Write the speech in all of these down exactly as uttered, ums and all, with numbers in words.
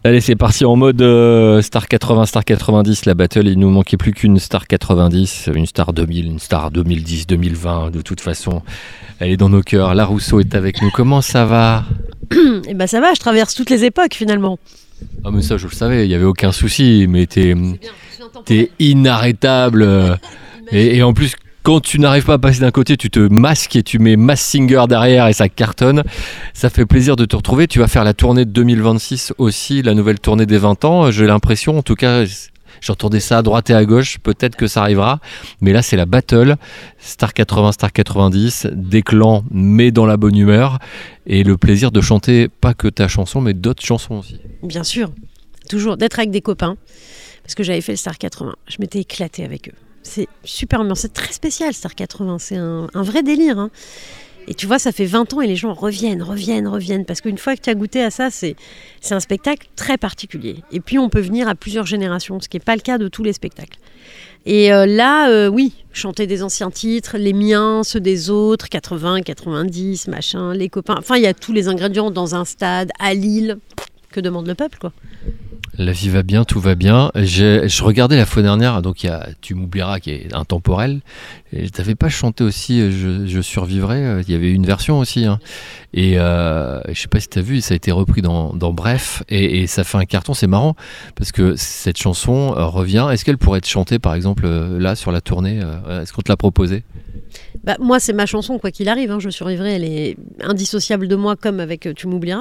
Allez, c'est parti en mode euh, Star quatre-vingts, Star quatre-vingt-dix, la battle. Il nous manquait plus qu'une Star quatre-vingt-dix, une Star deux mille, une Star deux mille dix, deux mille vingt. De toute façon, elle est dans nos cœurs. La Rousseau est avec nous. Comment ça va ? Eh ben ça va, je traverse toutes les époques finalement. Ah mais ça, je le savais, il n'y avait aucun souci. Mais t'es, t'es inarrêtable. et, et en plus... Quand tu n'arrives pas à passer d'un côté, tu te masques et tu mets Mass Singer derrière et ça cartonne. Ça fait plaisir de te retrouver. Tu vas faire la tournée de deux mille vingt-six aussi, la nouvelle tournée des vingt ans. J'ai l'impression, en tout cas, j'entendais ça à droite et à gauche. Peut-être que ça arrivera. Mais là, c'est la battle. Star quatre-vingts, Star quatre-vingt-dix, des clans, mais dans la bonne humeur. Et le plaisir de chanter pas que ta chanson, mais d'autres chansons aussi. Bien sûr. Toujours d'être avec des copains. Parce que j'avais fait le Star quatre-vingts. Je m'étais éclatée avec eux. C'est super ambiant, c'est très spécial Star quatre-vingts, c'est un, un vrai délire. Hein. Et tu vois, ça fait vingt ans et les gens reviennent, reviennent, reviennent. Parce qu'une fois que tu as goûté à ça, c'est, c'est un spectacle très particulier. Et puis on peut venir à plusieurs générations, ce qui n'est pas le cas de tous les spectacles. Et euh, là, euh, oui, chanter des anciens titres, les miens, ceux des autres, quatre-vingts, quatre-vingt-dix, machin, les copains. Enfin, il y a tous les ingrédients dans un stade, à Lille. Que demande le peuple, quoi. La vie va bien, tout va bien. J'ai, je regardais la fois dernière, donc il y a Tu m'oublieras qui est intemporel. Et t'avais pas chanté aussi Je, je survivrai. Il y avait une version aussi. Hein. Et euh, je sais pas si t'as vu, ça a été repris dans, dans Bref. Et, et ça fait un carton, c'est marrant. Parce que cette chanson euh, revient. Est-ce qu'elle pourrait être chantée, par exemple, euh, là, sur la tournée euh, Est-ce qu'on te l'a proposé ? Bah, moi, c'est ma chanson, quoi qu'il arrive. Hein. Je survivrai, elle est indissociable de moi, comme avec Tu m'oublieras.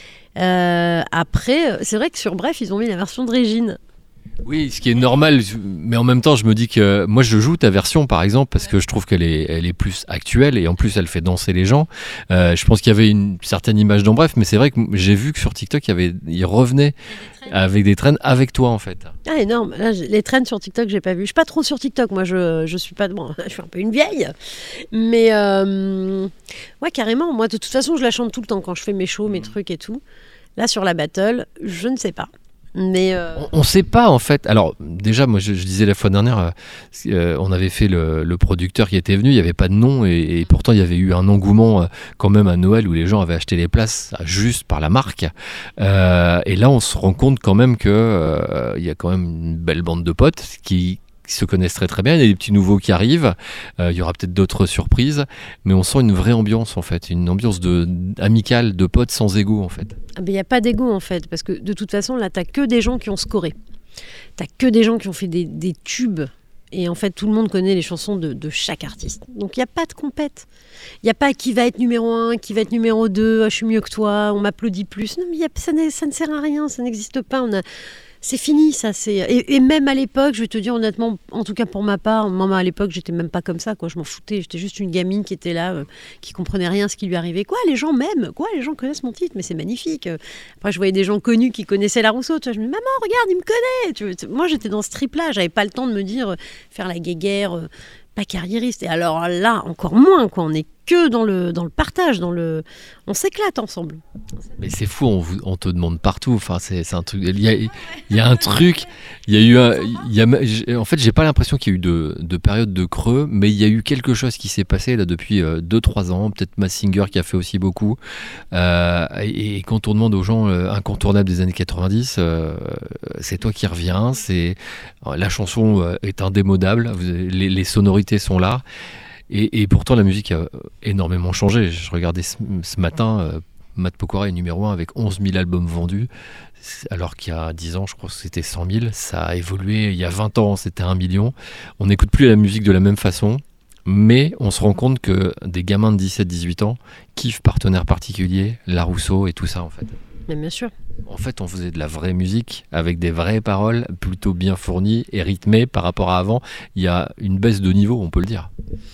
Euh, après, c'est vrai que sur Bref, ils ont mis la version de Régine. Oui, ce qui est normal, mais en même temps, je me dis que moi, je joue ta version, par exemple, parce que je trouve qu'elle est, elle est plus actuelle et en plus, elle fait danser les gens. Euh, je pense qu'il y avait une certaine image dans Bref, mais c'est vrai que j'ai vu que sur TikTok, il, y avait, il revenait avec des trends avec toi, en fait. Ah, énorme. Là, les trends sur TikTok, j'ai pas vu. Je suis pas trop sur TikTok. Moi, je, je suis pas. Bon, je suis un peu une vieille, mais euh, ouais, carrément. Moi, de toute façon, je la chante tout le temps quand je fais mes shows, mes trucs et tout. Là, sur la battle, je ne sais pas. Mais euh... On ne sait pas en fait. Alors déjà, moi je, je disais la fois dernière, euh, on avait fait le, le producteur qui était venu, il n'y avait pas de nom et, et pourtant il y avait eu un engouement euh, quand même à Noël où les gens avaient acheté les places juste par la marque. Euh, et là, on se rend compte quand même qu'il euh, y a quand même une belle bande de potes qui qui se connaissent très très bien, il y a des petits nouveaux qui arrivent, euh, il y aura peut-être d'autres surprises, mais on sent une vraie ambiance en fait, une ambiance de, amicale, de potes sans égo en fait. Il n'y a pas d'égo en fait, parce que de toute façon là t'as que des gens qui ont scoré, t'as que des gens qui ont fait des, des tubes, et en fait tout le monde connaît les chansons de, de chaque artiste, donc il n'y a pas de compète, il n'y a pas qui va être numéro un, qui va être numéro deux, ah, je suis mieux que toi, on m'applaudit plus, non mais y a, ça, ça ne sert à rien, ça n'existe pas, on a... C'est fini, ça. C'est... Et, et même à l'époque, je vais te dire honnêtement, en tout cas pour ma part, moi à l'époque, j'étais même pas comme ça, quoi. Je m'en foutais. J'étais juste une gamine qui était là, euh, qui comprenait rien à ce qui lui arrivait. Quoi, les gens m'aiment. Quoi, les gens connaissent mon titre, mais c'est magnifique. Après, je voyais des gens connus qui connaissaient la Rousseau. Tu vois, je me dis, maman, regarde, il me connaît. Tu vois, moi, j'étais dans ce trip-là. J'avais pas le temps de me dire, euh, faire la guéguerre, euh, pas carriériste. Et alors là, encore moins, quoi. On est que dans le, dans le partage, dans le... on s'éclate ensemble. Mais c'est fou, on, vous, on te demande partout. Enfin, c'est, c'est un truc. Il y a, il y a un truc. Il y a eu un. Il y a, en fait, j'ai pas l'impression qu'il y a eu de, de période de creux, mais il y a eu quelque chose qui s'est passé là depuis deux trois ans. Peut-être Mass Singer qui a fait aussi beaucoup. Euh, et, et quand on demande aux gens euh, incontournables des années quatre-vingt-dix, euh, c'est toi qui reviens. C'est la chanson euh, est indémodable. Vous, les, les sonorités sont là. Et, et pourtant, la musique a énormément changé. Je regardais ce, ce matin, euh, Matt Pokora est numéro un avec onze mille albums vendus, alors qu'il y a dix ans, je crois que c'était cent mille. Ça a évolué. Il y a vingt ans, c'était un million. On n'écoute plus la musique de la même façon, mais on se rend compte que des gamins de dix-sept dix-huit ans kiffent Partenaire particulier, La Rousseau et tout ça, en fait. Mais bien sûr. En fait, on faisait de la vraie musique avec des vraies paroles plutôt bien fournies et rythmées par rapport à avant. Il y a une baisse de niveau, on peut le dire.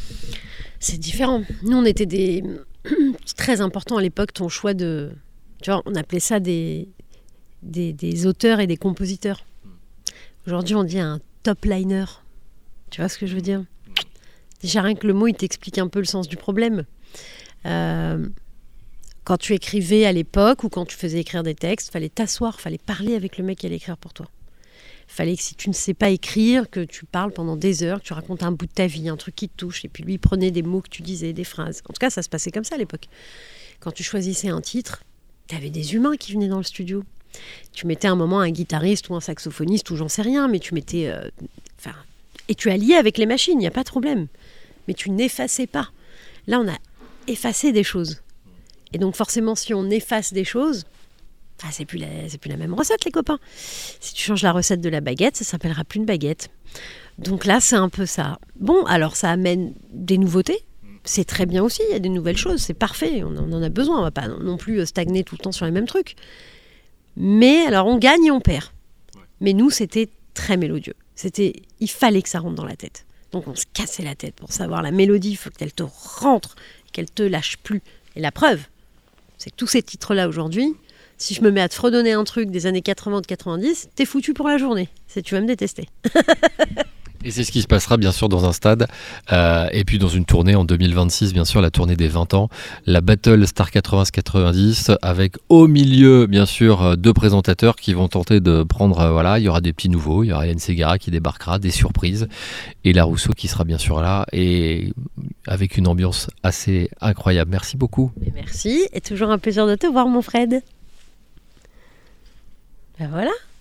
C'est différent. Nous, on était des... C'est très important à l'époque, ton choix de... Tu vois, on appelait ça des... Des, des auteurs et des compositeurs. Aujourd'hui, on dit un top liner. Tu vois ce que je veux dire ? Déjà, rien que le mot, il t'explique un peu le sens du problème. Euh... Quand tu écrivais à l'époque ou quand tu faisais écrire des textes, il fallait t'asseoir, il fallait parler avec le mec qui allait écrire pour toi. Il fallait que si tu ne sais pas écrire, que tu parles pendant des heures, que tu racontes un bout de ta vie, un truc qui te touche. Et puis lui, il prenait des mots que tu disais, des phrases. En tout cas, ça se passait comme ça à l'époque. Quand tu choisissais un titre, tu avais des humains qui venaient dans le studio. Tu mettais un moment un guitariste ou un saxophoniste ou j'en sais rien, mais tu mettais... Euh, et tu alliais avec les machines, il n'y a pas de problème. Mais tu n'effaçais pas. Là, on a effacé des choses. Et donc forcément, si on efface des choses, ah, c'est plus la, c'est plus la même recette, les copains. Si tu changes la recette de la baguette, ça s'appellera plus une baguette. Donc là, c'est un peu ça. Bon, alors ça amène des nouveautés. C'est très bien aussi, il y a des nouvelles choses, c'est parfait, on en a besoin, on va pas non plus stagner tout le temps sur les mêmes trucs. Mais alors on gagne et on perd. Mais nous, c'était très mélodieux. C'était, il fallait que ça rentre dans la tête. Donc on se cassait la tête pour savoir la mélodie, il faut qu'elle te rentre, qu'elle te lâche plus. Et la preuve, c'est que tous ces titres-là aujourd'hui, si je me mets à te fredonner un truc des années quatre-vingts ou de quatre-vingt-dix, t'es foutu pour la journée. C'est, tu vas me détester. Et c'est ce qui se passera bien sûr dans un stade euh, et puis dans une tournée en deux mille vingt-six, bien sûr, la tournée des vingt ans, la Battle Star quatre-vingts quatre-vingt-dix avec au milieu bien sûr deux présentateurs qui vont tenter de prendre, euh, voilà, il y aura des petits nouveaux, il y aura Yann Segara qui débarquera, des surprises et La Rousseau qui sera bien sûr là et avec une ambiance assez incroyable. Merci beaucoup. Et merci et toujours un plaisir de te voir mon Fred. Ben voilà.